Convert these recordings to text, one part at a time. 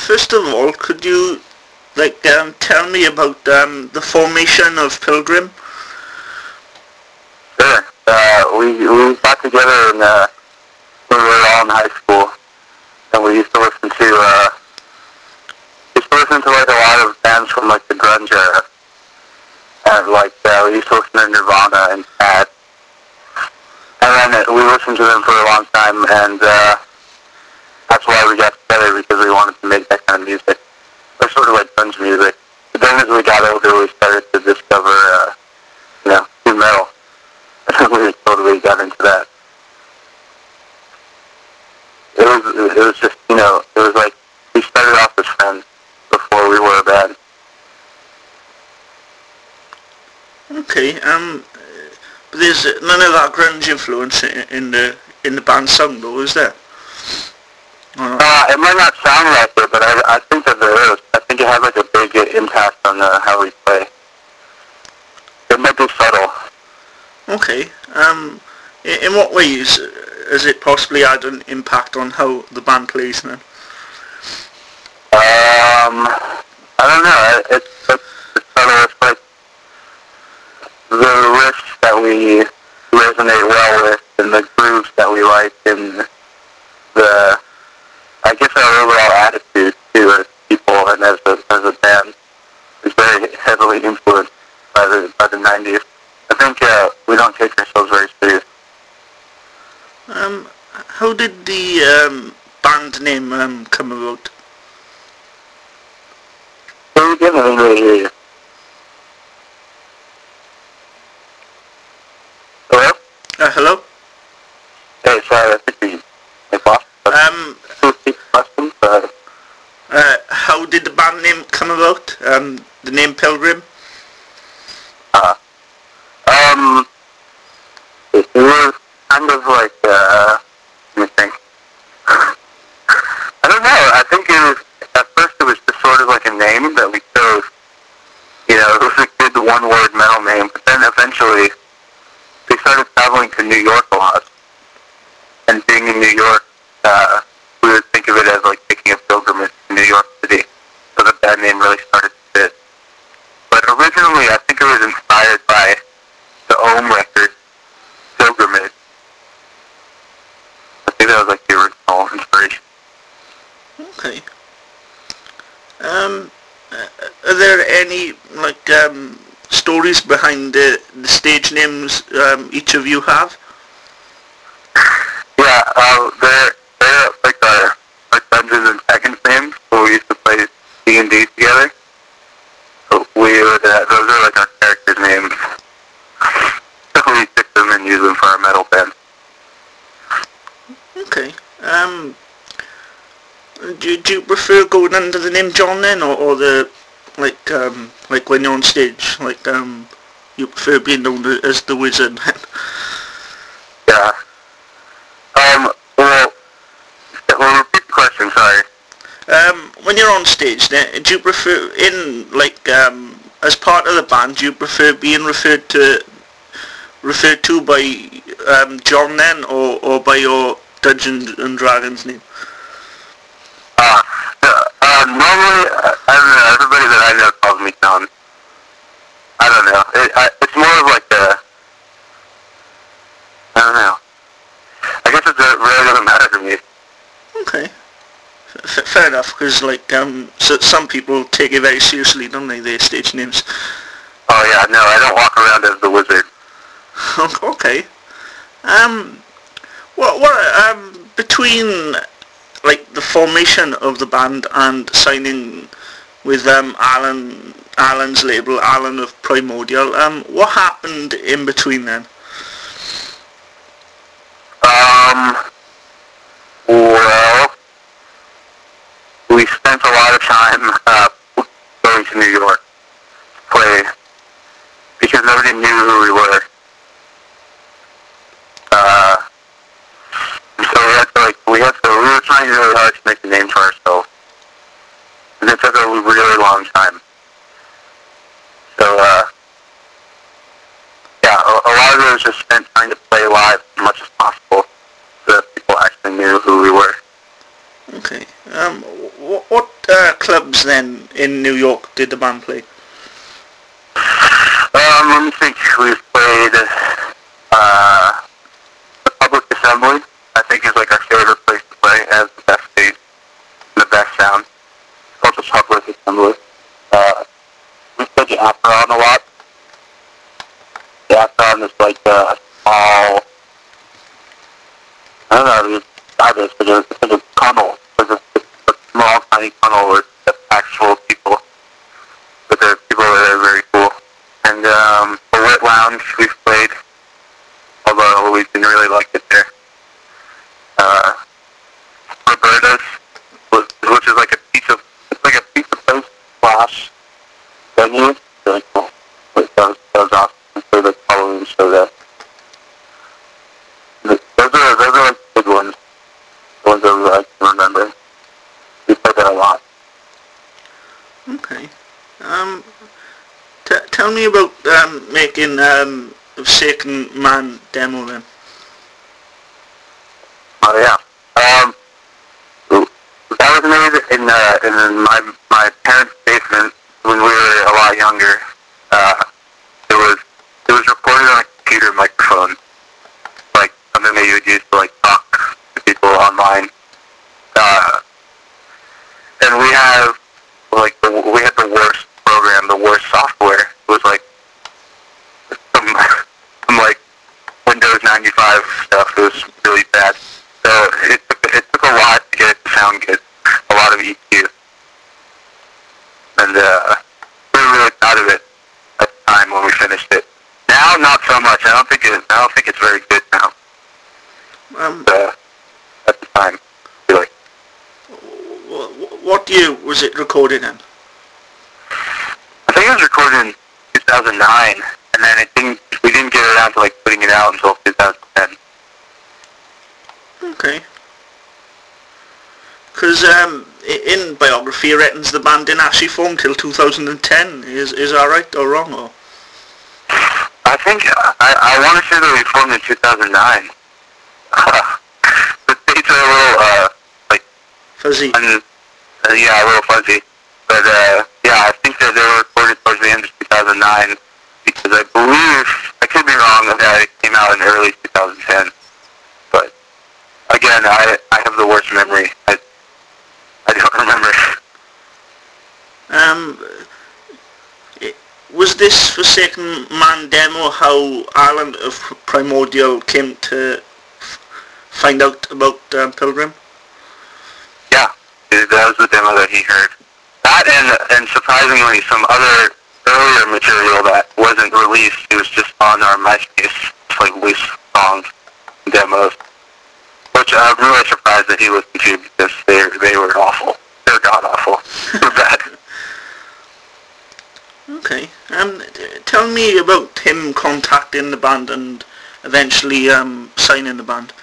first of all, could you tell me about the formation of Pilgrim? Sure. We got together when we were all in high school, and we used to listen to like a lot of bands from like the grunge era, and we used to listen to Nirvana and Cat, and then we listened to them for a long time, and that's why we got together, because we wanted to make that kind of music, or sort of like grunge music. But then as we got older, we started to discover, new metal. We totally got into that. It was just, it was like we started off as friends before we were a band. Okay. But there's none of that grunge influence in the band sound, though, is there? It might not sound like it, but I think that there is. I think it has like a big impact on how we play. It might be subtle. Okay. In what ways has it possibly had an impact on how the band plays then? I don't know. It's subtle. It's like the riffs that we resonate well with, and the grooves that we like, and I guess our overall attitude too as people and as a band is very heavily influenced by the 90s. I think we don't take ourselves very serious. How did the band name come about? So again, I didn't really hear you. Hello? Hello? Hey, sorry, I think we lost. How did the band name come about? The name Pilgrim? It was kind of like, let me think. I don't know, I think at first it was just sort of like a name that we chose. It was a good one-word metal name, but then eventually we started traveling to New York a lot. And being in New York, we would think of it as like taking a pilgrimage to New York City. So the band name really started to fit. But originally, I think it was inspired by the Ohm record, Pilgrimage. I think that was like the original inspiration. Okay. Are there any stories behind the stage names each of you have? Yeah, they're like our Dungeons and Dragons names, where we used to play D&D together. So those are like our characters' names. So we pick them and use them for our metal band. Okay. Do you prefer going under the name John then, or the like when you're on stage, you prefer being known as the Wizard? Yeah. Well, repeat the question, sorry. When you're on stage, then, do you prefer as part of the band, do you prefer being referred to by John then, or by your Dungeons and Dragons name? Normally, I don't know, everybody that I know calls me John. I don't know. It's more of like I don't know. I guess it really doesn't matter to me. Okay. Fair enough, because so some people take it very seriously, don't they, their stage names? Oh yeah, no, I don't walk around as the Wizard. Okay. What between the formation of the band and signing with Alan's label, Alan of Primordial, what happened in between then? Well, we spent a lot of time going to New York to play because nobody knew who we were. We were trying really hard to make a name for ourselves. And it took a really long time. So, a lot of it was just spent trying to play live as much as possible so that people actually knew who we were. Okay. What clubs then in New York did the band play? Let me think. We've played the Public Assembly. I think is like our favorite place to play. It has the best stage, the best sound. It's called the Public Assembly. We played the Apron a lot. The Apron is like a small, I don't know how to describe this, but it's like a tunnel. It's a small, tiny tunnel where it's actual people. But there are people that are very cool. And the Wet Lounge we've played, although we didn't really like it there. Roberta's, which is like a pizza place slash venue. It's really cool. That was awesome. We played like Halloween show there. Those are like good ones. The ones that I can remember. We played that a lot. Okay. Tell me about making Forsaken Man demo then. Oh yeah. That was made in my parents' basement when we were a lot younger. It was recorded on a computer microphone, like something that you would use to like talk to people online. And we had the worst program, the worst software. It was like some like Windows 95 stuff. It was really bad. So it took a lot to get it to sound good. A lot of EQ. And we were really proud of it at the time when we finished it. Now, not so much. I don't think it's very good now. At the time, really. What year was it recorded in? I think it was recorded in 2009, and then we didn't get around to like putting it out until 2010. Okay. Because in biography it reckons the band didn't actually form till 2010. Is that right or wrong? Or? I think I want to say that we formed in 2009. The dates are a little like fuzzy. Yeah, a little fuzzy. But yeah, I think that they were recorded towards the end of 2009 because I believe, I could be wrong, that it came out in early 2010. But again, I have the worst memory. I don't remember. Was this Forsaken Man demo how Alan of Primordial came to find out about Pilgrim? Yeah, that was the demo that he heard. That and surprisingly some other earlier material that wasn't released. It was just on our MySpace, just like loose songs, demos. Which I'm really surprised that he listened to because they were awful. They're god awful. They're bad. Okay. Tell me about him contacting the band and eventually signing the band.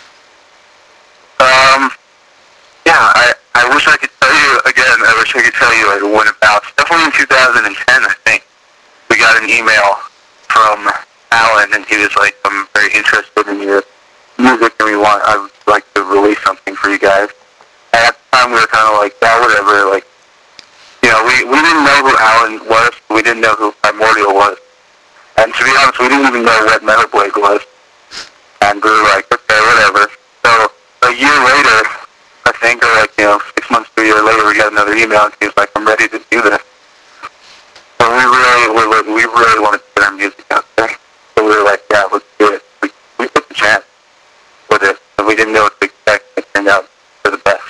Yeah, I wish I could tell you again. I wish I could tell you like when about. Definitely in 2010, I think. We got an email from Alan, and he was like, "I'm very interested in your music, and I would like to release something for you guys." And at the time, we were kind of like, "Yeah, whatever." Like, you know, we didn't know who Alan was. We didn't know who Primordial was, and to be honest, we didn't even know what Metal Blade was. And we were like, "Okay, whatever." So a year later, I think, or like, 6 months to a year later, we got another email, and he was like, "I'm ready to do this." So we really wanted to get our music out there. So we were like, "Yeah, let's do it." We took the chance with it, and we didn't know what to expect. It turned out for the best.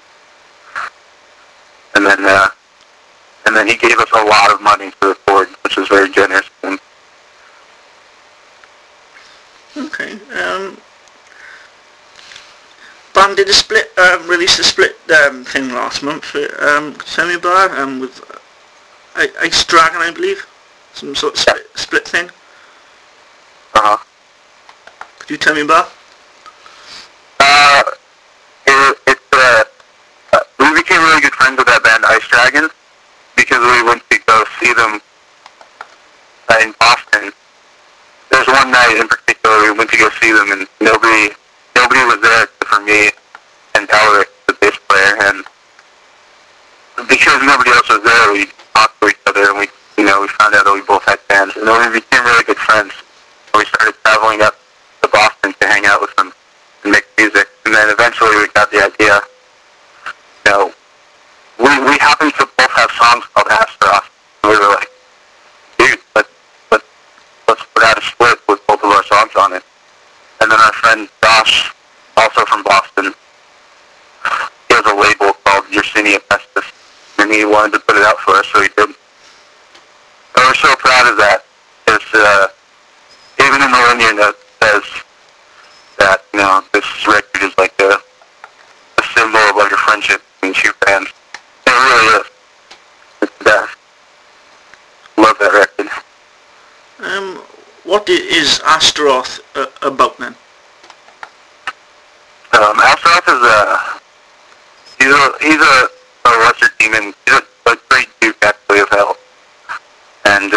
And then he gave us a lot of money to record, which was very generous of him. Okay. Band did released a split thing last month. Tell me about it, with Ice Dragon, I believe. Some sort of split thing. Uh-huh. Could you tell me about? We became really good friends with that band, Ice Dragon, because we went to go see them in Boston. There's one night in particular we went to go see them, and nobody was there except for me and Elric, the bass player, and because nobody else was there, we talked to each other, and we found out that we both had bands, and then we became really good friends. We started traveling up to Boston to hang out with them and make music, and then eventually we got the idea. We happened to both have songs called Astaroth, and we were like, dude, let's put out a split with both of our songs on it. And then our friend Josh, also from Boston, he has a label called Yersinia Pestis, and he wanted to put it out for us, so he did. And we're so proud of that, because even in the linear note says that, this record is like a symbol of like a friendship between two bands. And it really is. It's the best. Love that record. What is Astaroth about then? Astaroth is he's a lesser demon. He's a great duke actually of hell. And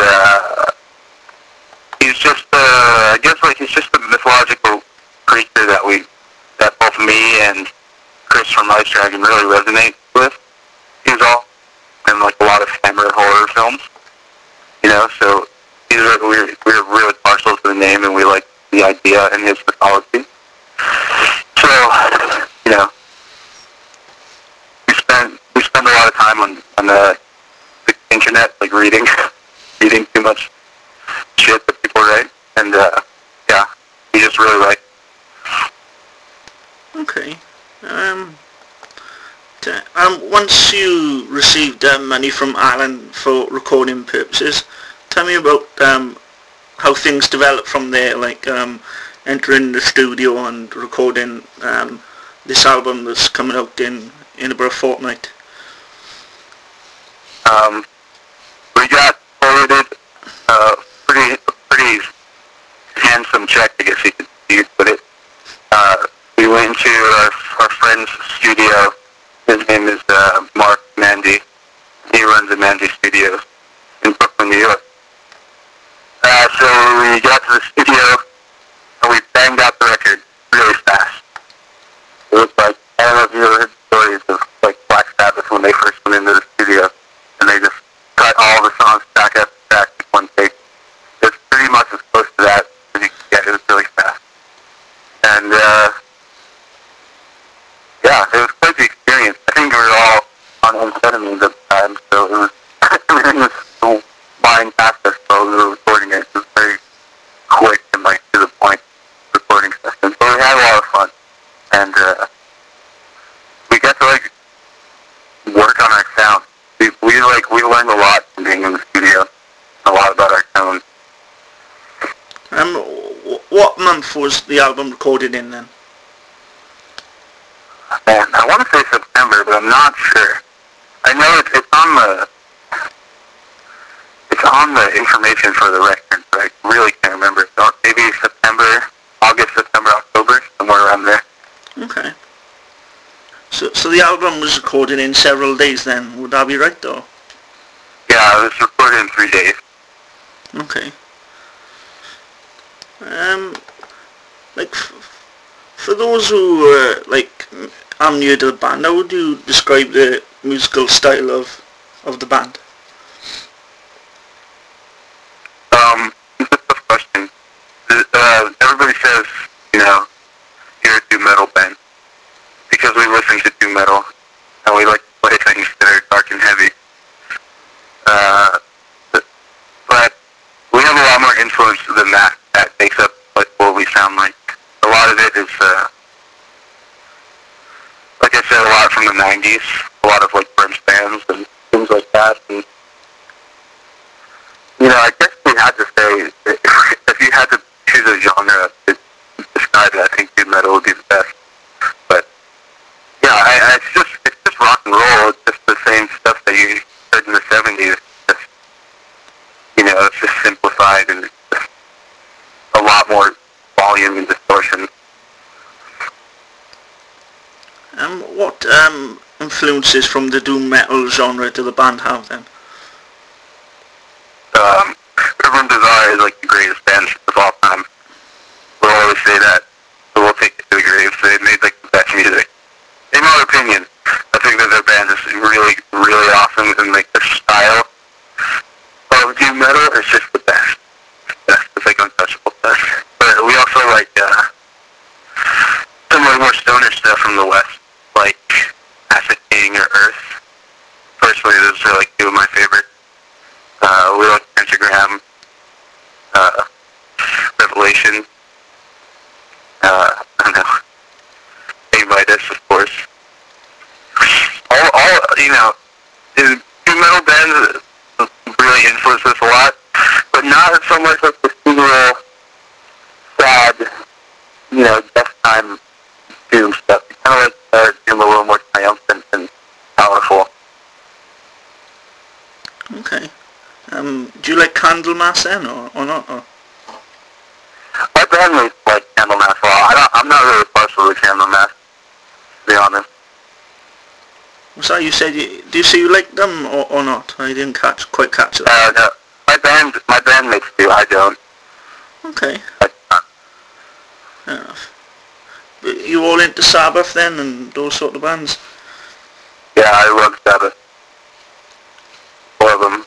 he's just I guess like he's just a mythological creature that both me and Chris from Ice Dragon really resonate with. He's all in like a lot of Hammer horror films. So we're really partial to the name, and we like the idea and his mythology. So, we spend a lot of time on the internet, like reading too much shit that people write, and we just really like. Okay. Once you received money from Alan for recording purposes, tell me about how things developed from there, like entering the studio and recording this album that's coming out in about a fortnight. We got forwarded a pretty handsome check, I guess you could put it. We went into our friend's studio. His name is Mark Mandy. He runs the Mandy Studios in Brooklyn, New York. So we got to the studio, and we banged out the record really fast. It was like, I don't know if you ever heard stories of like Black Sabbath when they first went into the studio, and they just cut all the songs back up back in one take. It's pretty much as close to that as you can get. It was really fast. And it was quite the experience. I think we were all on amphetamines at the time, so it was everything was so flying past us while we were recording it. It was very quick and like to the point recording session. So we had a lot of fun, and we got to like work on our sound. We learned a lot from being in the studio, a lot about our tone. What month was the album recorded in then? And I want to say September, but I'm not sure. I know it's on the information for the record, but I really can't remember. So maybe August, September, October, somewhere around there. Okay. So the album was recorded in several days then, would that be right though? Yeah, it was recorded in 3 days. Okay. For those who are new to the band, how would you describe the musical style of the band? It's a tough question. Everybody says, you're a doom metal band, because we listen to doom metal, and we like to play things that are dark and heavy. But we have a lot more influence than that makes up what we sound like. A lot of it is, like I said, a lot from the 90s, a lot of like French bands and things like that. And, I guess we had to say, if you had to choose a genre to describe it, I think doom metal would be the best. But yeah, it's just rock and roll. It's just the same stuff that you heard in the 70s. It's just simplified and it's just a lot more volume and distortion. What influences from the doom metal genre do the band have then? Reverend Desire is like the greatest band of all time. We'll always say that, but we'll take it to the grave. They made like the best music. In my opinion, I think that their band is really, really awesome. personally, those are like two of my favorites. We like Pentagram, uh, Revelation, I don't know, Avitus, of course. All you know, two metal bands really influenced us a lot, but not so much like the funeral, sad, death time doom stuff. It's kind of like doom a little more triumphant and powerful. Okay. Do you like Candlemass then, or not? Or? My bandmates like Candlemass a lot. I'm not really partial to Candlemass, to be honest. So you said do you say you like them or not? I didn't quite catch it. No. My bandmates do. I don't. Okay. Fair enough. But you all into Sabbath then and those sort of bands? Yeah, I love Sabbath. All of them.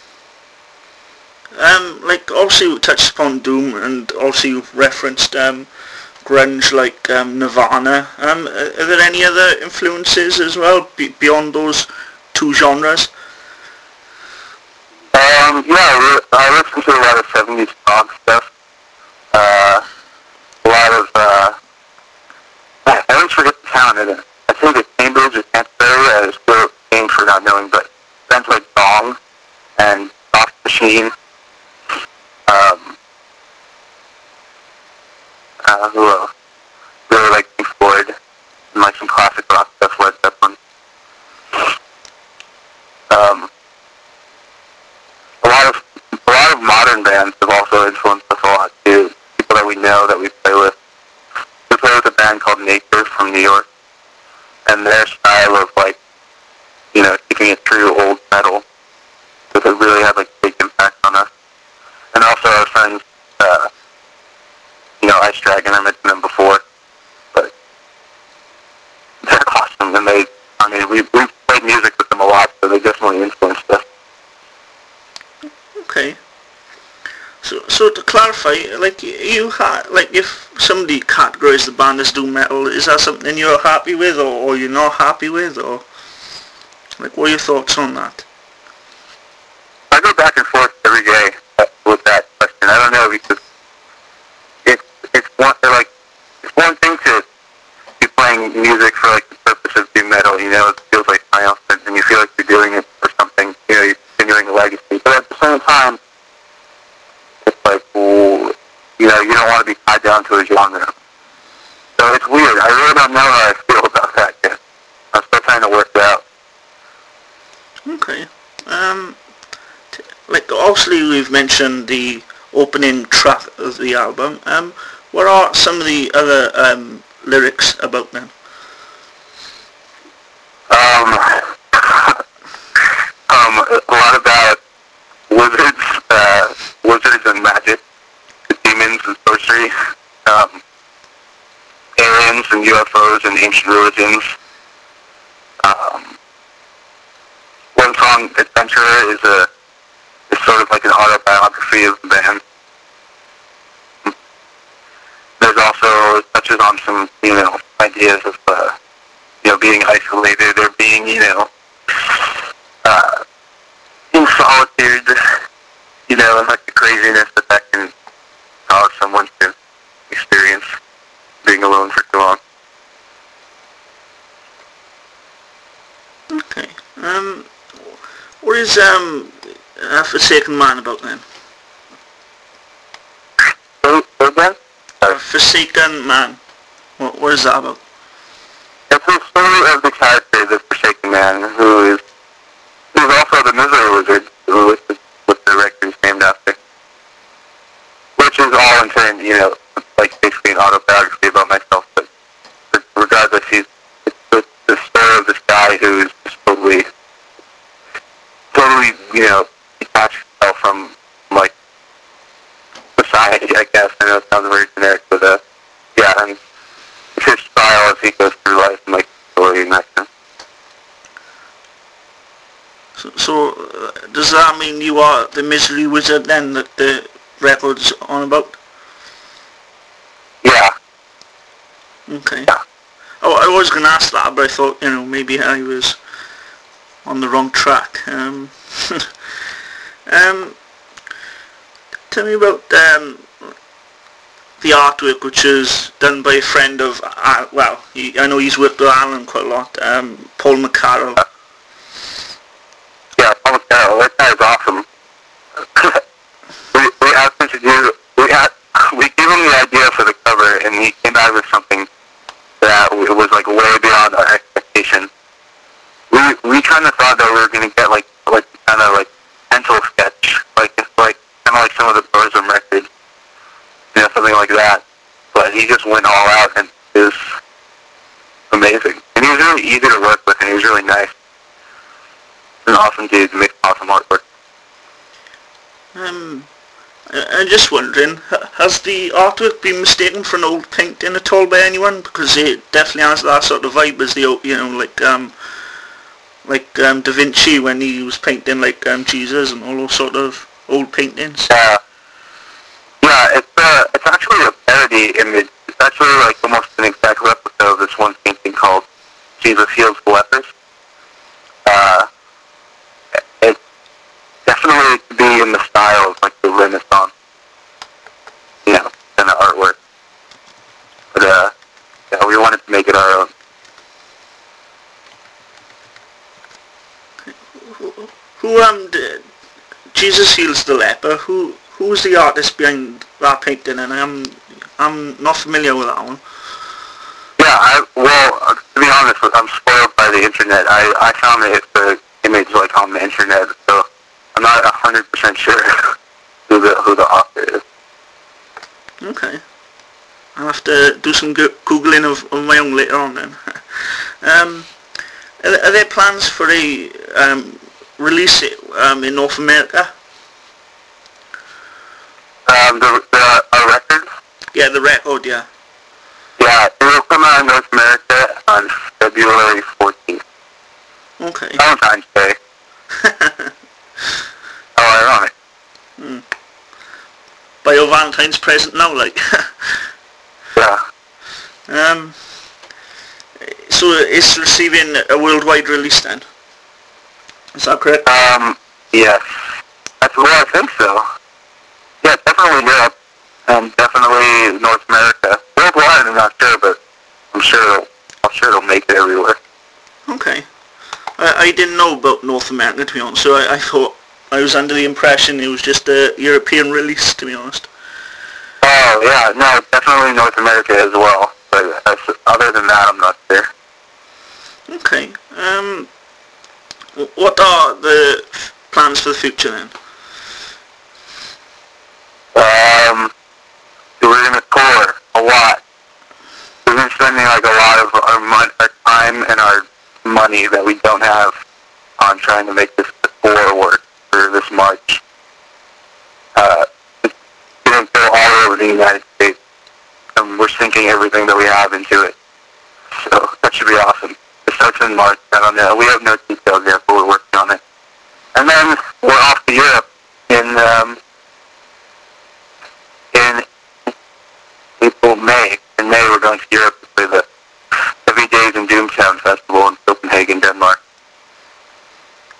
Like obviously you touched upon Doom and also you've referenced grunge like Nirvana. Are there any other influences as well beyond those two genres? Yeah, I listen to a lot of 70s pop stuff. A lot of, I always forget the town in it. I think it's Cambridge or Canterbury. I still aim for not knowing, but bands like Gong and Soft Machine. Who else? Really like Pink Floyd and like some classic rock stuff, Led Zeppelin. A lot of modern bands have also influenced us a lot too. People that we know that we play with. We play with a band called Nature from New York, and their style of like, keeping it true old metal, because it really had like a big impact on us. And also our friends, Ice Dragon, I mentioned them before, but they're awesome, and we've played music with them a lot, so they definitely influenced us. Okay. So to clarify, like if somebody categorized the band as doom metal, is that something you're happy with, or you're not happy with, or like what are your thoughts on that? I go back and forth every day with that question. I don't know, because it's one thing to be playing music for like the purpose of doom metal. It feels like triumphant, and you feel like you're doing it for something. You're continuing a legacy. But at the same time, it's like, you don't want to be tied down to a genre. So it's weird. I really don't know how I feel about that yet. I'm still trying to work it out. Okay. Like obviously we've mentioned the opening track of the album. What are some of the other lyrics about them? A lot about wizards and magic, demons and sorcery, aliens and UFOs and ancient religions. One song, Adventurer, is sort of like an autobiography of the band. There's also touches on some, ideas of, being isolated or being, in solitude, and like the craziness that can cause someone to experience being alone for too long. Okay. What is Forsaken Man about then? So again? Forsaken Man. What is that about? It's the story of the character, the Forsaken Man, who's also the Misery Wizard, which the record is named after. Which is all in turn, like basically an autobiography about myself, but regardless, it's the story of this guy who is just totally, detached himself from, like, society, I guess. I know it sounds very generic, but, yeah, and it's his style as he goes through life and, like, story and that kind of. So does that mean you are the Misery Wizard then that the record's on about? Yeah. Okay. Yeah. Oh, I was going to ask that, but I thought, maybe I was on the wrong track. Um, Tell me about the artwork, which is done by a friend of, I know he's worked with Alan quite a lot, Paul McCarroll. Yeah, Paul McCarroll, that guy is awesome. we asked him to do, we gave him the idea for the cover, and he came out with something that was like way beyond our expectation. We kind of thought that we were going to get like kind of like pencil sketch, like kind of like some of the Burzum records, something like that. But he just went all out, and it was amazing. And he was really easy to work with, and he was really nice. An awesome dude, makes awesome artwork. I'm just wondering, has the artwork been mistaken for an old painting at all by anyone? Because it definitely has that sort of vibe as the, Da Vinci when he was painting Jesus and all those sort of old paintings. Yeah, it's actually a parody image. It's actually like almost an exact replica of this one painting called Jesus Heals the Lepers. It definitely could be in the style of like the Renaissance, kind of artwork. But yeah, we wanted to make it our own. Who Jesus Heals the Leper? Who's the artist behind that painting? And I'm not familiar with that one. Yeah, to be honest, I'm spoiled by the internet. I found the image like on the internet, so I'm not 100% sure who the author is. Okay, I'll have to do some googling of my own later on then. Are there plans for a release it in North America? Our record? Yeah, the record, yeah. Yeah, it will come out in North America on February 14th. Okay. Valentine's Day. How ironic. Buy your Valentine's present now, like. Yeah. So it's receiving a worldwide release then? Is that correct? Yes. I think so. Yeah, definitely Europe, and definitely North America. Worldwide, I'm not sure, but I'm sure it'll make it everywhere. Okay. I didn't know about North America, to be honest, so I thought, I was under the impression it was just a European release, to be honest. Oh, yeah, no, definitely North America as well, but other than that, I'm not sure. Okay. What are the plans for the future then? We're going to tour a lot. We've been spending like a lot of our time and our money that we don't have on trying to make this tour work for this March. It's going to go all over the United States, and we're sinking everything that we have into it. So that should be awesome. It starts in March. I don't know. We have no details yet, but we're working